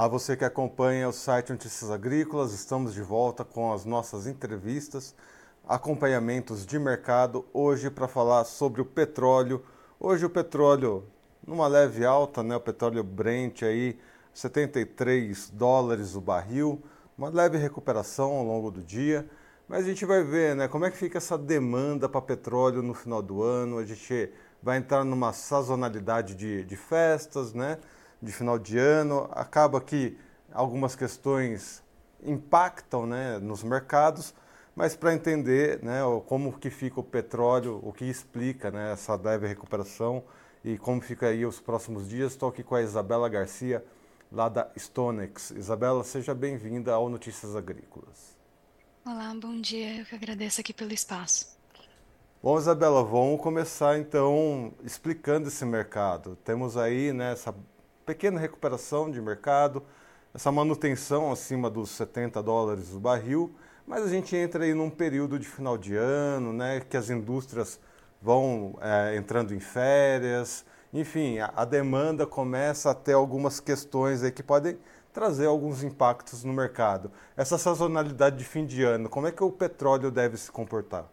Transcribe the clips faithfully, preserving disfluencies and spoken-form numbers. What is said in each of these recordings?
Olá, você que acompanha o site Notícias Agrícolas, estamos de volta com as nossas entrevistas, acompanhamentos de mercado, hoje para falar sobre o petróleo. Hoje o petróleo numa leve alta, né? O petróleo Brent aí, setenta e três dólares o barril, uma leve recuperação ao longo do dia, mas a gente vai ver, né, como é que fica essa demanda para petróleo no final do ano. A gente vai entrar numa sazonalidade de, de festas, né? De final de ano, acaba que algumas questões impactam, né, nos mercados, mas para entender, né, como que fica o petróleo, o que explica, né, essa leve recuperação e como fica aí os próximos dias, estou aqui com a Isabela Garcia, lá da Stonex. Isabela, seja bem-vinda ao Notícias Agrícolas. Olá, bom dia. Eu que agradeço aqui pelo espaço. Bom, Isabela, vamos começar então explicando esse mercado. Temos aí, né, essa pequena recuperação de mercado, essa manutenção acima dos setenta dólares o barril, mas a gente entra aí num período de final de ano, né, que as indústrias vão é, entrando em férias, enfim, a, a demanda começa a ter algumas questões aí que podem trazer alguns impactos no mercado. Essa sazonalidade de fim de ano, como é que o petróleo deve se comportar?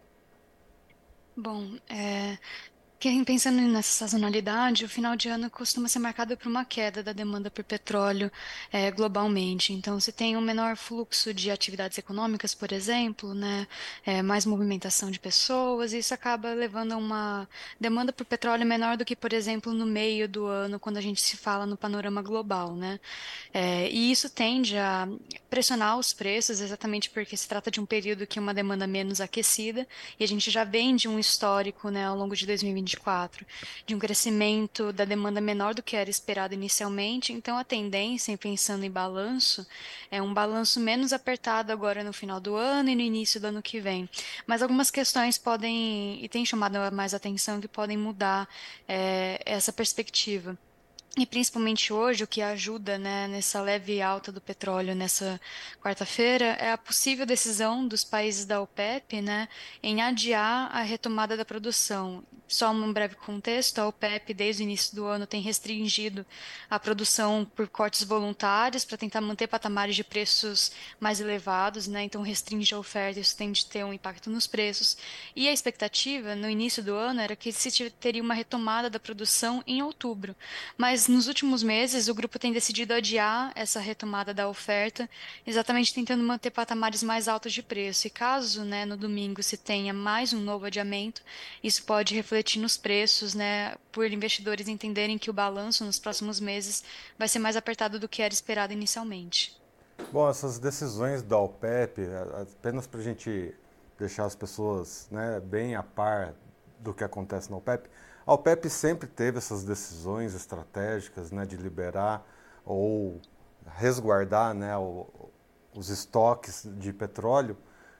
Bom, é, Quem pensando nessa sazonalidade, o final de ano costuma ser marcado por uma queda da demanda por petróleo, eh, globalmente. Então, se tem um menor fluxo de atividades econômicas, por exemplo, né, eh, mais movimentação de pessoas, isso acaba levando a uma demanda por petróleo menor do que, por exemplo, no meio do ano, quando a gente se fala no panorama global, né? Eh, e isso tende a pressionar os preços, exatamente porque se trata de um período que é uma demanda menos aquecida, e a gente já vem de um histórico, né, ao longo de dois mil e vinte e quatro, de um crescimento da demanda menor do que era esperado inicialmente. Então, a tendência, em pensando em balanço, é um balanço menos apertado agora no final do ano e no início do ano que vem. Mas algumas questões podem, e têm chamado mais atenção, que podem mudar, eh, essa perspectiva. E principalmente hoje, o que ajuda, né, nessa leve alta do petróleo nessa quarta-feira é a possível decisão dos países da OPEP, né, em adiar a retomada da produção. Só um breve contexto, a OPEP, desde o início do ano, tem restringido a produção por cortes voluntários para tentar manter patamares de preços mais elevados, né, então restringe a oferta, isso tende a ter um impacto nos preços. E a expectativa, no início do ano, era que se tiv- teria uma retomada da produção em outubro. Mas nos últimos meses, o grupo tem decidido adiar essa retomada da oferta, exatamente tentando manter patamares mais altos de preço. E caso, né, no domingo se tenha mais um novo adiamento, isso pode refletir nos preços, né, por investidores entenderem que o balanço nos próximos meses vai ser mais apertado do que era esperado inicialmente. Bom, essas decisões da OPEP, a- apenas para a gente deixar as pessoas, né, bem a par do que acontece na OPEP, a OPEP sempre teve essas decisões estratégicas, né, de liberar ou resguardar, né, o- os estoques de petróleo.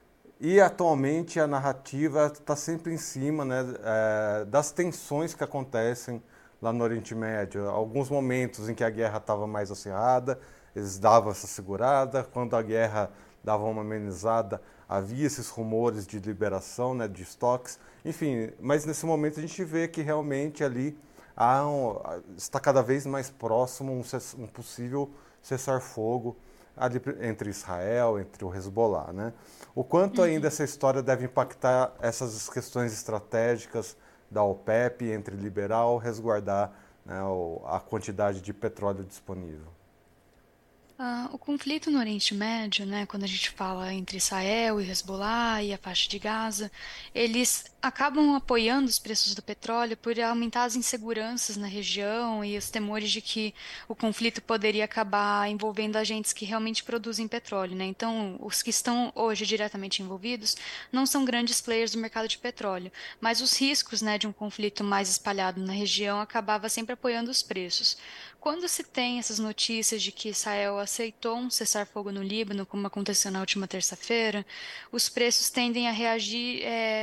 E atualmente a narrativa está sempre em cima, né, é, das tensões que acontecem lá no Oriente Médio. Alguns momentos em que a guerra estava mais acirrada, eles davam essa segurada. Quando a guerra dava uma amenizada, havia esses rumores de liberação, né, de estoques. Enfim, mas nesse momento a gente vê que realmente ali há um, está cada vez mais próximo um, um possível cessar-fogo ali entre Israel, entre o Hezbollah, né? O quanto ainda Uhum. essa história deve impactar essas questões estratégicas da OPEP entre liberar ou resguardar, né, a quantidade de petróleo disponível? Ah, o conflito no Oriente Médio, né, quando a gente fala entre Israel e Hezbollah e a faixa de Gaza, eles acabam apoiando os preços do petróleo por aumentar as inseguranças na região e os temores de que o conflito poderia acabar envolvendo agentes que realmente produzem petróleo, né? Então, os que estão hoje diretamente envolvidos não são grandes players do mercado de petróleo, mas os riscos, né, de um conflito mais espalhado na região acabava sempre apoiando os preços. Quando se tem essas notícias de que Israel aceitou um cessar-fogo no Líbano, como aconteceu na última terça-feira, os preços tendem a reagir, eh,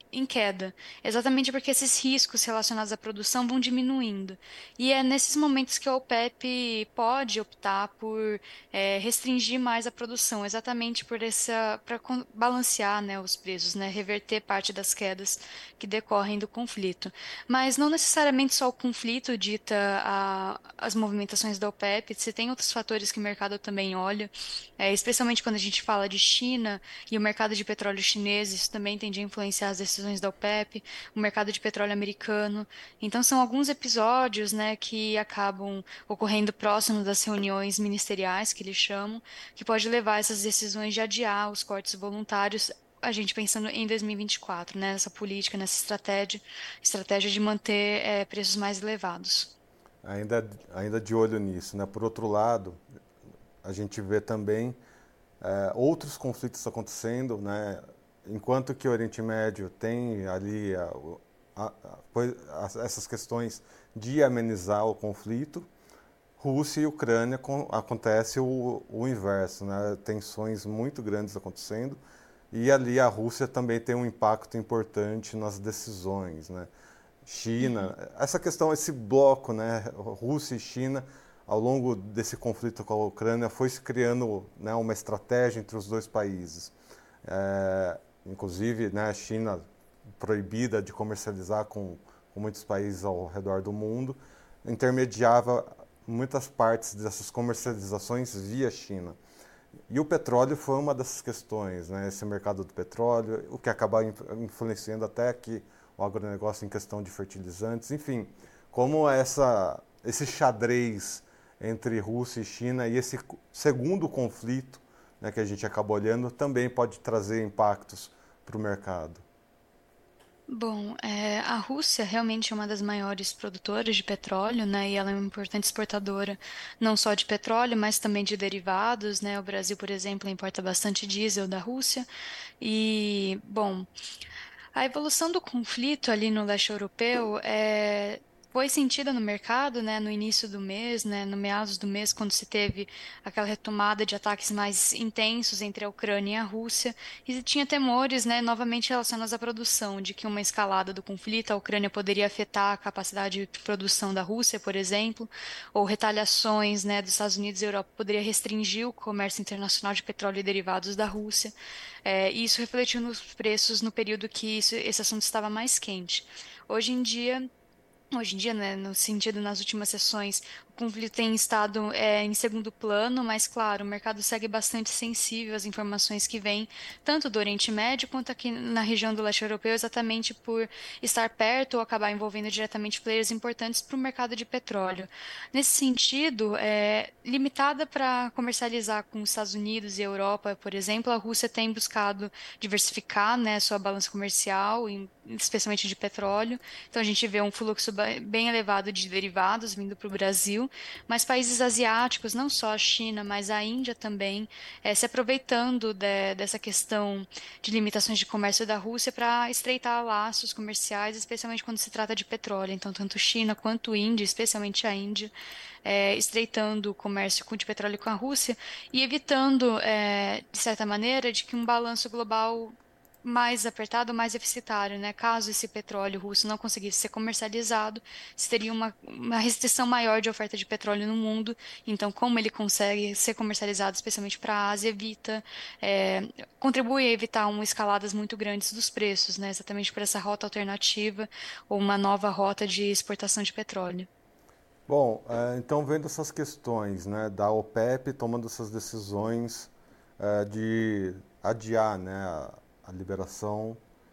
em queda, exatamente porque esses riscos relacionados à produção vão diminuindo. E é nesses momentos que a OPEP pode optar por eh, restringir mais a produção, exatamente por essa, para balancear, né, os preços, né, reverter parte das quedas que decorrem do conflito. Mas não necessariamente só o conflito dita a- as movimentações da OPEP, você tem outros fatores que o mercado também olha, eh, especialmente quando a gente fala de China e o mercado de petróleo chinês, isso também tende a influenciar as decisões da OPEP, o mercado de petróleo americano. Então, são alguns episódios, né, que acabam ocorrendo próximo das reuniões ministeriais, que eles chamam, que pode levar a essas decisões de adiar os cortes voluntários. A gente pensando em dois mil e vinte e quatro, né, nessa política, nessa estratégia, estratégia de manter eh, preços mais elevados. Ainda, ainda de olho nisso, né? Por outro lado, a gente vê também é, outros conflitos acontecendo, né? Enquanto que o Oriente Médio tem ali a, a, a, essas questões de amenizar o conflito, Rússia e Ucrânia com, acontece o, o inverso, né? Tensões muito grandes acontecendo e ali a Rússia também tem um impacto importante nas decisões, né? Uhum. China, essa questão, esse bloco, né, Rússia e China, ao longo desse conflito com a Ucrânia, foi se criando, né, uma estratégia entre os dois países. É, inclusive, né, a China proibida de comercializar com, com muitos países ao redor do mundo, intermediava muitas partes dessas comercializações via China. E o petróleo foi uma dessas questões, né? Esse mercado do petróleo, o que acaba influenciando até aqui o agronegócio em questão de fertilizantes, enfim, como essa, esse xadrez entre Rússia e China e esse segundo conflito, né, que a gente acaba olhando também pode trazer impactos para o mercado. Bom, é, a Rússia realmente é uma das maiores produtoras de petróleo, né? E ela é uma importante exportadora não só de petróleo, mas também de derivados, né? O Brasil, por exemplo, importa bastante diesel da Rússia. E, bom, a evolução do conflito ali no leste europeu é, foi sentida no mercado, né, no início do mês, né, no meados do mês, quando se teve aquela retomada de ataques mais intensos entre a Ucrânia e a Rússia, e tinha temores, né, novamente relacionados à produção, de que uma escalada do conflito, a Ucrânia poderia afetar a capacidade de produção da Rússia, por exemplo, ou retaliações, né, dos Estados Unidos e Europa poderia restringir o comércio internacional de petróleo e derivados da Rússia. É, e isso refletiu nos preços no período que isso- esse assunto estava mais quente. Hoje em dia, Hoje em dia, né, no sentido, nas últimas sessões, o conflito tem estado é, em segundo plano, mas, claro, o mercado segue bastante sensível às informações que vêm, tanto do Oriente Médio quanto aqui na região do leste europeu, exatamente por estar perto ou acabar envolvendo diretamente players importantes para o mercado de petróleo. Nesse sentido, é, limitada para comercializar com os Estados Unidos e Europa, por exemplo, a Rússia tem buscado diversificar, né, sua balança comercial, em- especialmente de petróleo. Então, a gente vê um fluxo ba- bem elevado de derivados vindo para o Brasil, mas países asiáticos, não só a China, mas a Índia também, eh, se aproveitando de- dessa questão de limitações de comércio da Rússia para estreitar laços comerciais, especialmente quando se trata de petróleo. Então, tanto China quanto Índia, especialmente a Índia, eh, estreitando o comércio com- de petróleo com a Rússia e evitando, eh, de certa maneira, de que um balanço global mais apertado, mais deficitário, né? Caso esse petróleo russo não conseguisse ser comercializado, se teria uma, uma restrição maior de oferta de petróleo no mundo. Então, como ele consegue ser comercializado, especialmente para a Ásia, evita, é, contribui a evitar um escaladas muito grandes dos preços, né? Exatamente por essa rota alternativa ou uma nova rota de exportação de petróleo. Bom, é, então vendo essas questões, né, da OPEP tomando essas decisões é, de adiar, né, a, a liberação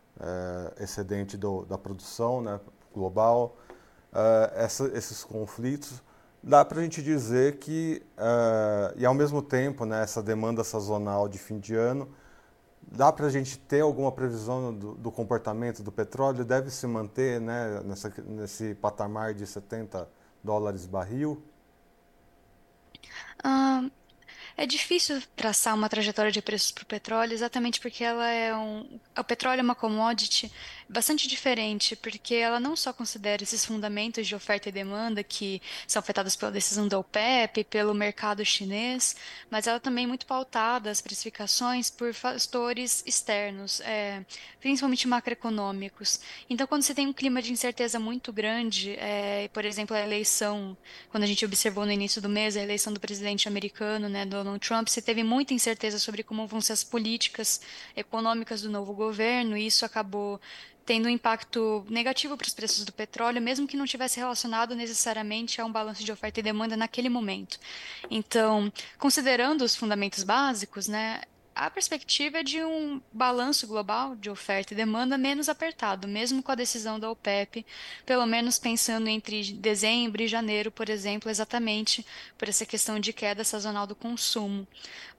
é, excedente do, da produção, né, global, é, essa, esses conflitos, dá para a gente dizer que, é, e ao mesmo tempo, né, essa demanda sazonal de fim de ano, dá para a gente ter alguma previsão do, do comportamento do petróleo? Deve se manter, né, nessa, nesse patamar de setenta dólares barril? É difícil traçar uma trajetória de preços para o petróleo, exatamente porque ela é um, o petróleo é uma commodity bastante diferente, porque ela não só considera esses fundamentos de oferta e demanda que são afetados pela decisão da OPEP, pelo mercado chinês, mas ela também é muito pautada as precificações por fatores externos, é, principalmente macroeconômicos. Então, quando você tem um clima de incerteza muito grande, é, por exemplo, a eleição quando a gente observou no início do mês a eleição do presidente americano, né, Donald Trump, se teve muita incerteza sobre como vão ser as políticas econômicas do novo governo, e isso acabou tendo um impacto negativo para os preços do petróleo, mesmo que não tivesse relacionado necessariamente a um balanço de oferta e demanda naquele momento. Então, considerando os fundamentos básicos, né, a perspectiva é de um balanço global de oferta e demanda menos apertado, mesmo com a decisão da OPEP, pelo menos pensando entre dezembro e janeiro, por exemplo, exatamente por essa questão de queda sazonal do consumo.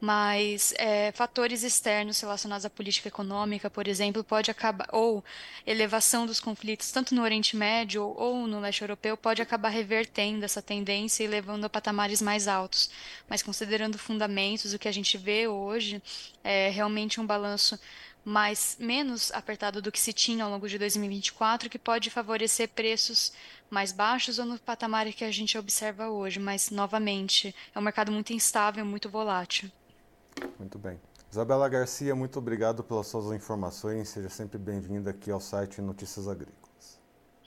Mas é, fatores externos relacionados à política econômica, por exemplo, pode acabar, ou elevação dos conflitos, tanto no Oriente Médio ou, ou no leste europeu, pode acabar revertendo essa tendência e levando a patamares mais altos. Mas considerando fundamentos, o que a gente vê hoje é realmente um balanço mais menos apertado do que se tinha ao longo de dois mil e vinte e quatro, que pode favorecer preços mais baixos ou no patamar que a gente observa hoje, mas novamente é um mercado muito instável, muito volátil. Muito bem. Isabela Garcia, muito obrigado pelas suas informações. Seja sempre bem-vinda aqui ao site Notícias Agrícolas.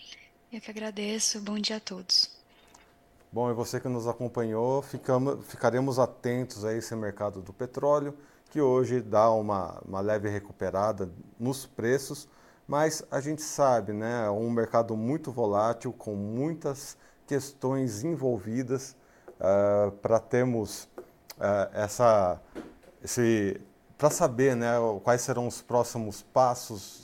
Eu que agradeço. Bom dia a todos. Bom, e você que nos acompanhou, ficamos, ficaremos atentos a esse mercado do petróleo, que hoje dá uma, uma leve recuperada nos preços, mas a gente sabe, né, é um mercado muito volátil, com muitas questões envolvidas uh, para termos uh, essa, esse, para saber, né, quais serão os próximos passos.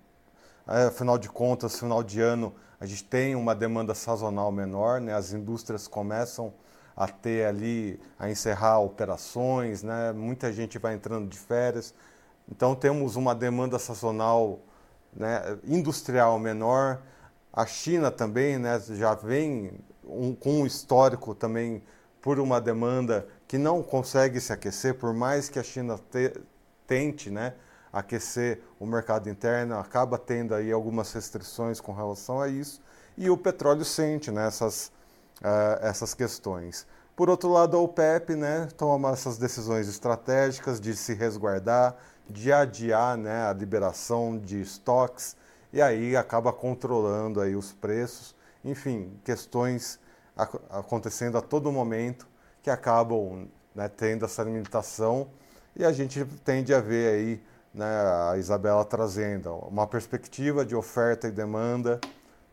Afinal de contas, final de ano, a gente tem uma demanda sazonal menor, né? As indústrias começam a ter ali, a encerrar operações, né? Muita gente vai entrando de férias. Então temos uma demanda sazonal, né, industrial menor. A China também, né, já vem um, com um histórico também por uma demanda que não consegue se aquecer, por mais que a China te, tente, né, aquecer o mercado interno, acaba tendo aí algumas restrições com relação a isso, e o petróleo sente, né, essas, uh, essas questões. Por outro lado, a OPEP, né, toma essas decisões estratégicas de se resguardar, de adiar, né, a liberação de estoques, e aí acaba controlando aí os preços. Enfim, questões ac acontecendo a todo momento que acabam, né, tendo essa limitação, e a gente tende a ver aí, né, a Isabela trazendo uma perspectiva de oferta e demanda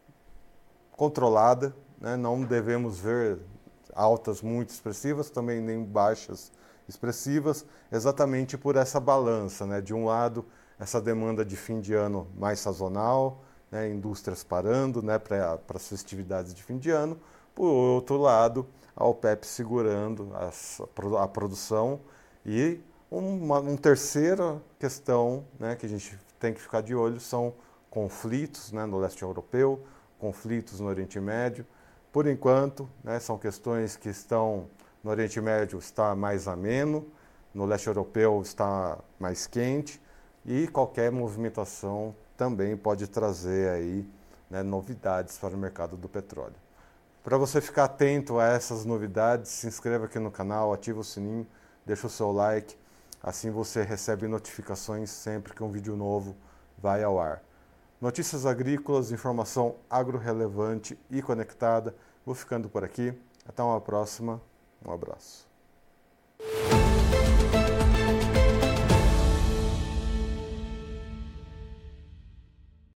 controlada, né, não devemos ver altas muito expressivas, também nem baixas expressivas, exatamente por essa balança, né, de um lado essa demanda de fim de ano mais sazonal, né, indústrias parando, né, para as festividades de fim de ano, por outro lado a OPEP segurando as, a produção e Uma, uma terceira questão, né, que a gente tem que ficar de olho são conflitos, né, no leste europeu, conflitos no Oriente Médio. Por enquanto, né, são questões que estão no Oriente Médio está mais ameno, no leste europeu está mais quente e qualquer movimentação também pode trazer aí, né, novidades para o mercado do petróleo. Para você ficar atento a essas novidades, se inscreva aqui no canal, ativa o sininho, deixa o seu like. Assim você recebe notificações sempre que um vídeo novo vai ao ar. Notícias agrícolas, informação agro-relevante e conectada. Vou ficando por aqui. Até uma próxima. Um abraço.